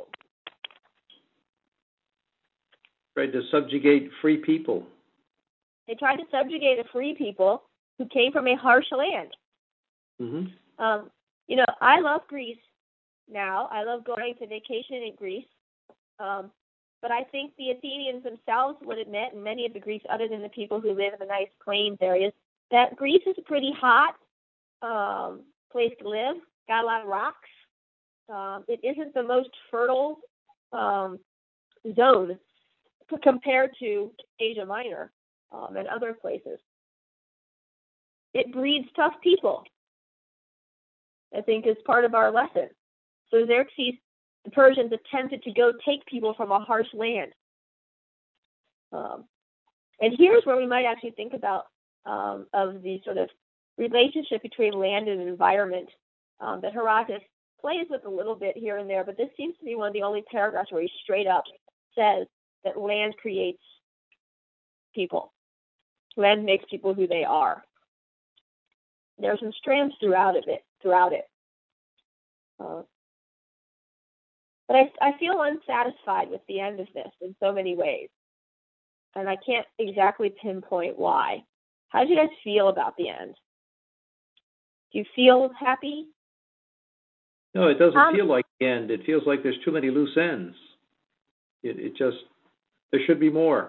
Tried to subjugate free people. They tried to subjugate a free people who came from a harsh land. Mm-hmm. Um, you know, I love Greece now. I love going to vacation in Greece. Um, but I think the Athenians themselves would admit, and many of the Greeks, other than the people who live in the nice plains areas, that Greece is a pretty hot um, place to live. Got a lot of rocks. Um, it isn't the most fertile um, zone compared to Asia Minor um, and other places. It breeds tough people, I think, is part of our lesson. So Xerxes, the Persians attempted to go take people from a harsh land. Um, and here's where we might actually think about um, of the sort of relationship between land and environment um, that Herodotus plays with a little bit here and there, but this seems to be one of the only paragraphs where he straight up says that land creates people. Land makes people who they are. There's some strands throughout of it, throughout it. Uh, but I, I feel unsatisfied with the end of this in so many ways. And I can't exactly pinpoint why. How do you guys feel about the end? Do you feel happy? No, it doesn't Um, feel like the end. It feels like there's too many loose ends. It, it just, there should be more.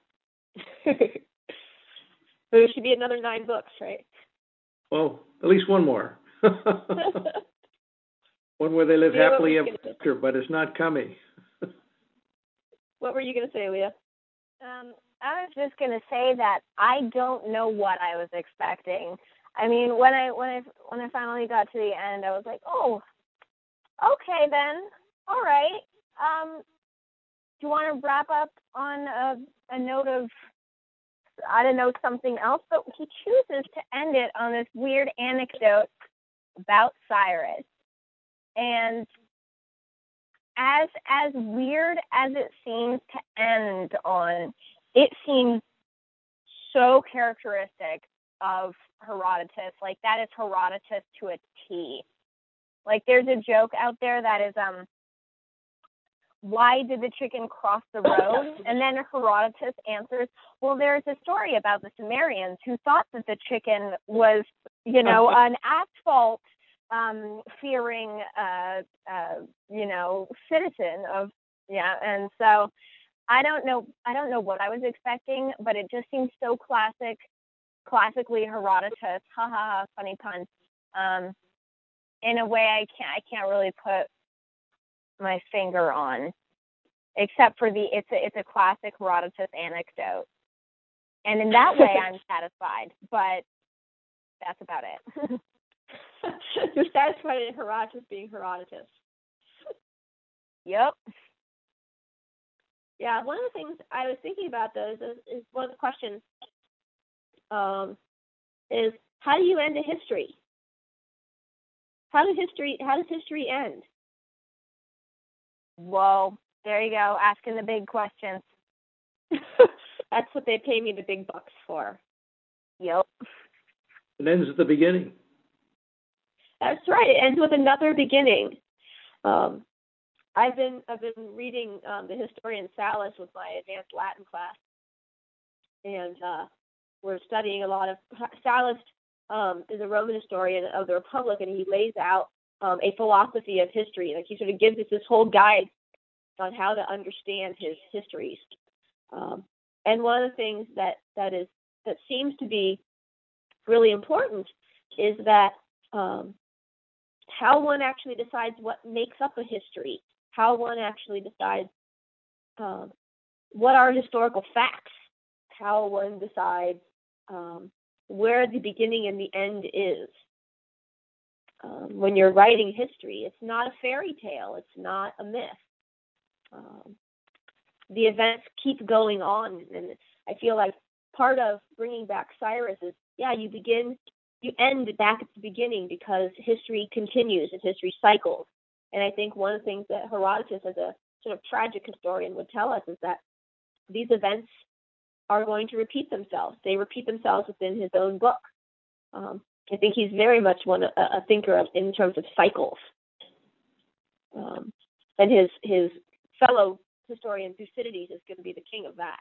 There should be another nine books, right? Well, at least one more. One where they live Yeah, what happily were ever you gonna after, but it's not coming. What were you going to say, Leah? Um, I was just gonna say that I don't know what I was expecting. I mean, when I when I when I finally got to the end, I was like, oh, okay then, all right. Um, do you want to wrap up on a, a note of, I don't know, something else? But he chooses to end it on this weird anecdote about Cyrus. And as as weird as it seems to end on, it seems so characteristic of Herodotus. Like, that is Herodotus to a T. Like, there's a joke out there that is, um, why did the chicken cross the road? And then Herodotus answers, well, there's a story about the Sumerians who thought that the chicken was you know, an asphalt um, fearing, uh, uh, you know, citizen of, yeah. And so I don't know, I don't know what I was expecting, but it just seems so classic, classically Herodotus. Ha ha ha, funny pun. Um, in a way I can't, I can't really put my finger on, except for the, it's a, it's a classic Herodotus anecdote. And in that way I'm satisfied, but that's about it. You're satisfied in Herodotus being Herodotus. Yep. Yeah, one of the things I was thinking about those is, is one of the questions um, is how do you end a history? How does history how does history end? Whoa, there you go, asking the big questions. That's what they pay me the big bucks for. Yep. It ends at the beginning. That's right. It ends with another beginning. Um, I've been I've been reading um, the historian Sallust with my advanced Latin class, and uh, we're studying a lot of Sallust. Um, is a Roman historian of the Republic, and he lays out um, a philosophy of history. Like he sort of gives us this whole guide on how to understand his histories. Um, and one of the things that that is that seems to be really important is that um, how one actually decides what makes up a history, how one actually decides um, what are historical facts, how one decides um, where the beginning and the end is. Um, when you're writing history, it's not a fairy tale, it's not a myth. Um, the events keep going on, and I feel like part of bringing back Cyrus is, yeah, you begin, you end back at the beginning because history continues and history cycles. And I think one of the things that Herodotus, as a sort of tragic historian, would tell us is that these events are going to repeat themselves. They repeat themselves within his own book. Um, I think he's very much one a, a thinker of, in terms of cycles. Um, and his his fellow historian Thucydides is going to be the king of that.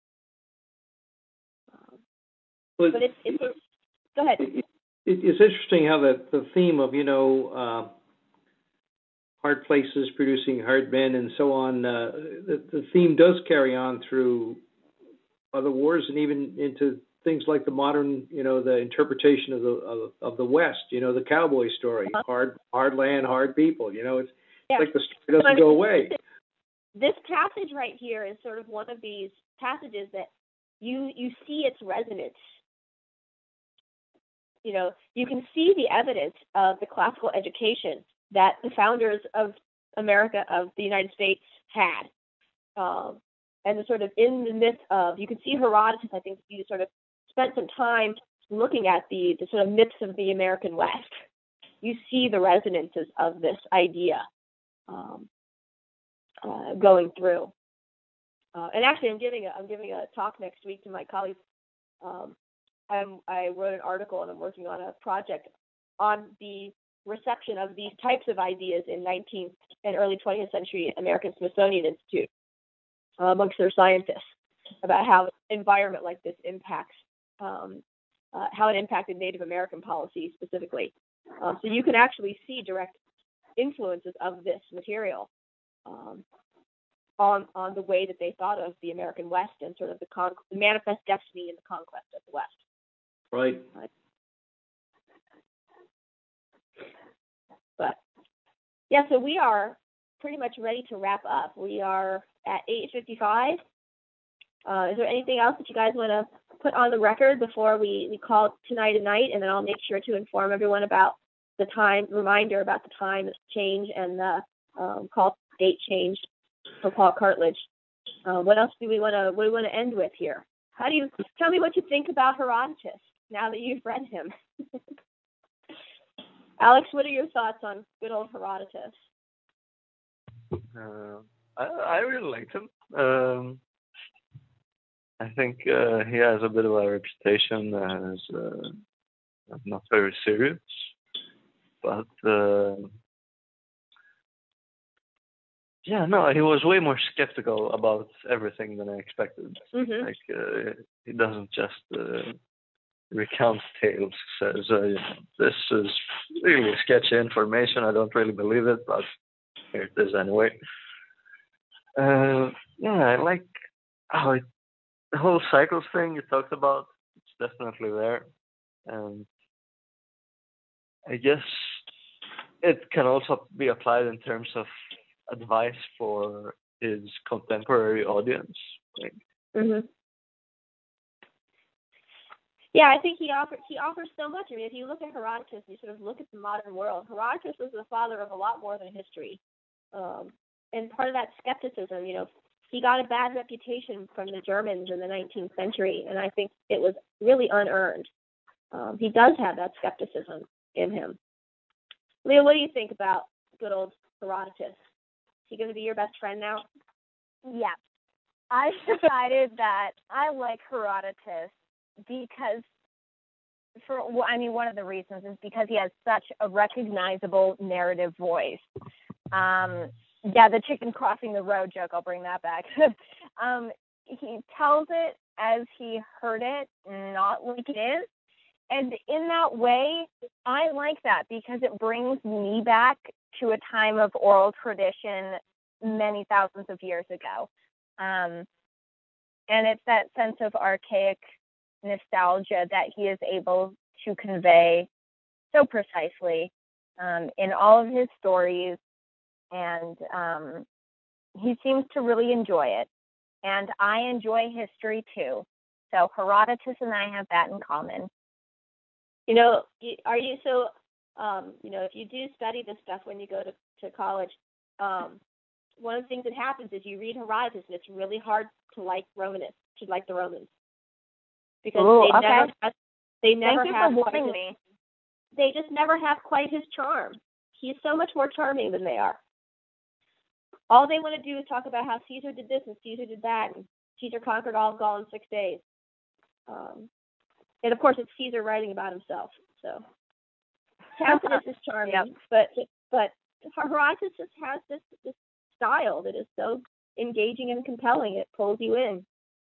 Um, But, but it's, it's a, go ahead. It, it, it's interesting how the, the theme of, you know, uh, hard places producing hard men and so on, uh, the, the theme does carry on through other wars and even into things like the modern, you know, the interpretation of the of, of the West, you know, the cowboy story, uh-huh. hard hard land, hard people, you know, it's, yeah. it's like the story doesn't go away. This passage right here is sort of one of these passages that you you see its resonance. You know, you can see the evidence of the classical education that the founders of America, of the United States, had. Um, and the sort of in the midst of, you can see Herodotus, I think, you sort of spent some time looking at the, the sort of myths of the American West. You see the resonances of this idea um, uh, going through. Uh, and actually, I'm giving a I'm giving a talk next week to my colleagues. Um, I'm, I wrote an article and I'm working on a project on the reception of these types of ideas in nineteenth and early twentieth century American Smithsonian Institute uh, amongst their scientists about how an environment like this impacts, um, uh, how it impacted Native American policy specifically. Um, so you can actually see direct influences of this material um, on on the way that they thought of the American West and sort of the, con- the manifest destiny and the conquest of the West. Right. But yeah, so we are pretty much ready to wrap up. We are at eight fifty-five. Uh, is there anything else that you guys want to put on the record before we, we call tonight a night? And then I'll make sure to inform everyone about the time, reminder about the time change and the um, call date change for Paul Cartledge. Uh, what else do we want to what do we want to end with here? How do you tell me what you think about Herodotus now that you've read him? Alex, what are your thoughts on good old Herodotus? Uh, I, I really liked him. Um, I think uh, he has a bit of a reputation as uh, not very serious, but uh, yeah, no, he was way more skeptical about everything than I expected. Mm-hmm. Like uh, he doesn't just uh, recounts tales. Says, uh, you know, this is really sketchy information. I don't really believe it, but here it is anyway. Uh, yeah, I like how it, the whole cycles thing you talked about. It's definitely there, and I guess it can also be applied in terms of advice for his contemporary audience. Like, hmm Yeah, I think he offers he offers so much. I mean, if you look at Herodotus, you sort of look at the modern world. Herodotus was the father of a lot more than history, um, and part of that skepticism, you know, he got a bad reputation from the Germans in the nineteenth century, and I think it was really unearned. Um, he does have that skepticism in him. Leah, what do you think about good old Herodotus? Is he going to be your best friend now? Yeah. I decided that I like Herodotus because, for well, I mean, one of the reasons is because he has such a recognizable narrative voice. Um, yeah, the chicken crossing the road joke, I'll bring that back. um, he tells it as he heard it, not like it is. And in that way, I like that because it brings me back to a time of oral tradition many thousands of years ago. Um, and it's that sense of archaic nostalgia that he is able to convey so precisely um, in all of his stories. And um, he seems to really enjoy it. And I enjoy history too. So Herodotus and I have that in common. You know, are you so, um, you know, if you do study this stuff when you go to, to college, um, one of the things that happens is you read Herodotus and it's really hard to like Romanists, to like the Romans. Because Ooh, they okay. never have, they never Thank you have for quite warning his, me. they just never have quite his charm. He's so much more charming than they are. All they want to do is talk about how Caesar did this and Caesar did that, and Caesar conquered all of Gaul in six days. Um, and of course, it's Caesar writing about himself. So Tacitus is charming, Yep. but but Herodotus just has this this style that is so engaging and compelling. It pulls you in.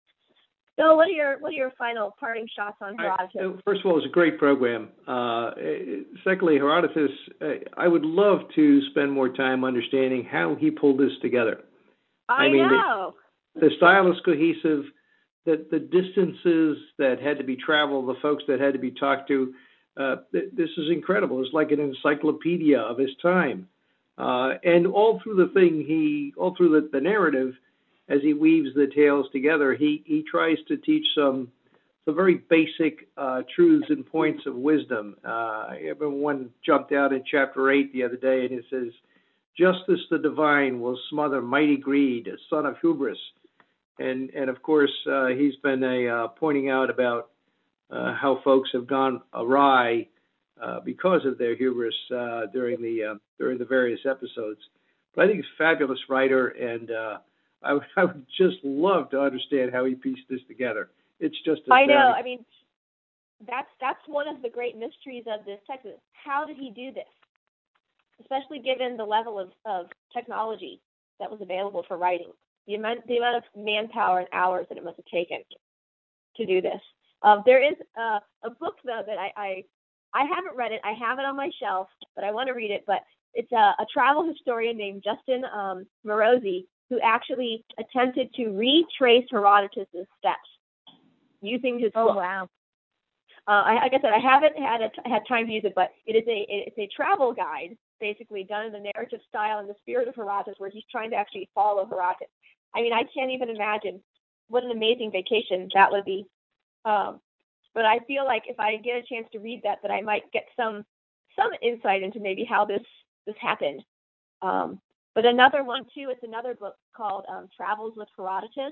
So, what are your what are your final parting shots on Herodotus? I, first of all, it's a great program. Uh, secondly, Herodotus, uh, I would love to spend more time understanding how he pulled this together. I, I mean, know. The, the style is cohesive. The, the distances that had to be traveled, the folks that had to be talked to, uh, th- this is incredible. It's like an encyclopedia of his time. Uh, and all through the thing, he, all through the, the narrative, as he weaves the tales together, he, he tries to teach some some very basic uh, truths and points of wisdom. Uh, one jumped out in chapter eight the other day, and it says, "Justice the divine will smother mighty greed, a son of hubris." And and of course, uh, he's been a, uh, pointing out about uh, how folks have gone awry uh, because of their hubris uh, during the uh, during the various episodes. But I think he's a fabulous writer, and uh, I, w- I would just love to understand how he pieced this together. It's just I know. astounding. I mean, that's that's one of the great mysteries of this text. How did he do this? Especially given the level of, of technology that was available for writing. The amount, the amount of manpower and hours that it must have taken to do this. Um, there is a, a book, though, that I, I I haven't read it. I have it on my shelf, but I want to read it. But it's a, a travel historian named Justin um, Morosi who actually attempted to retrace Herodotus' steps using his Oh, book. wow. Uh, I, like I said, I haven't had a, had time to use it, but it is a it's a travel guide, basically done in the narrative style and the spirit of Herodotus, where he's trying to actually follow Herodotus. I mean, I can't even imagine what an amazing vacation that would be. Um, but I feel like if I get a chance to read that, that I might get some some insight into maybe how this this happened. Um, but another one too, it's another book called um, Travels with Herodotus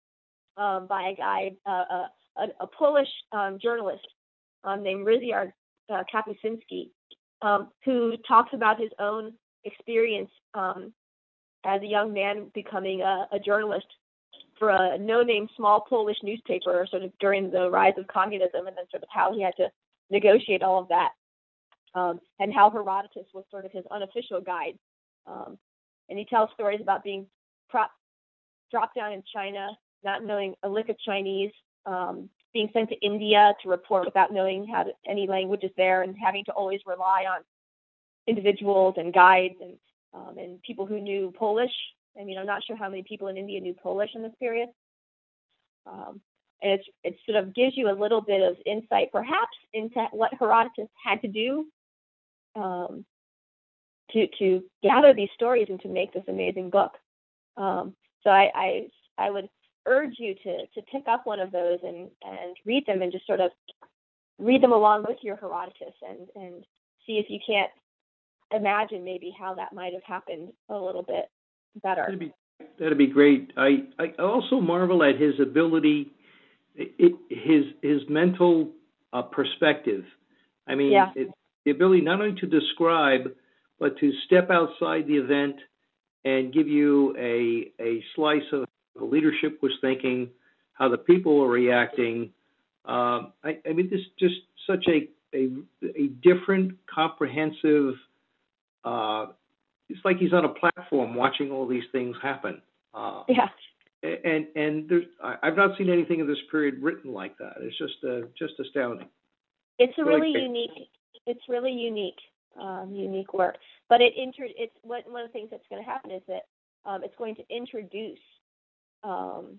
um, by a guy, uh, a, a Polish um, journalist um, named Ryszard uh, Kapuscinski, um, who talks about his own experience um, as a young man becoming a, a journalist for a no-name small Polish newspaper sort of during the rise of communism, and then sort of how he had to negotiate all of that, um, and how Herodotus was sort of his unofficial guide. Um, and he tells stories about being prop, dropped down in China, not knowing a lick of Chinese, um, being sent to India to report without knowing how to, any languages there, and having to always rely on individuals and guides and um, and people who knew Polish. I mean, I'm not sure how many people in India knew Polish in this period. Um, and it's, it sort of gives you a little bit of insight, perhaps, into what Herodotus had to do um, to to gather these stories and to make this amazing book. Um, so I, I I would urge you to to pick up one of those and, and read them and just sort of read them along with your Herodotus and, and see if you can't imagine maybe how that might have happened a little bit better. That'd be, that'd be great. I, I also marvel at his ability, it, his his mental uh, perspective. I mean, yeah. it, the ability not only to describe, but to step outside the event and give you a a slice of the leadership was thinking, how the people were reacting. Um, I, I mean, this is just such a, a, a different, comprehensive, uh, it's like he's on a platform watching all these things happen. Uh, yeah. And and there's, I, I've not seen anything in this period written like that. It's just uh, just astounding. It's a really, really unique, it's really unique, um, unique work. But it inter, it's one one of the things that's going to happen is that um, it's going to introduce um,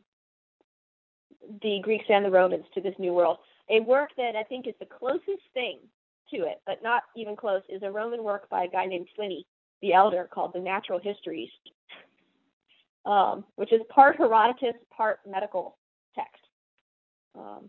the Greeks and the Romans to this new world. A work that I think is the closest thing to it, but not even close, is a Roman work by a guy named Pliny the Elder called the Natural Histories, um, which is part Herodotus, part medical text. Um,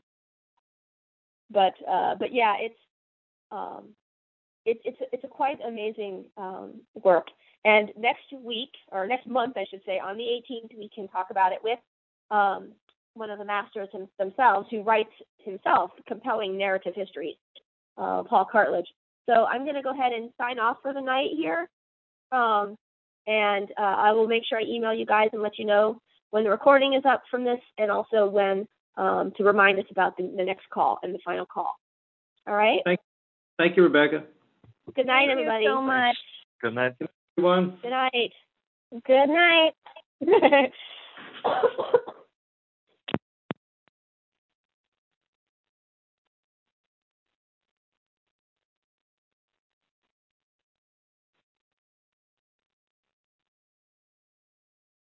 but uh, but yeah, it's um, it, it's it's a quite amazing um, work. And next week, or next month, I should say, on the eighteenth, we can talk about it with um, one of the masters him, themselves, who writes himself compelling narrative histories, uh, Paul Cartledge. So I'm going to go ahead and sign off for the night here. Um, and uh, I will make sure I email you guys and let you know when the recording is up from this, and also when um, to remind us about the, the next call and the final call. All right? Thank, thank you, Rebecca. Good night, Thank everybody. you so much. Good night. Everyone. Good night. Good night.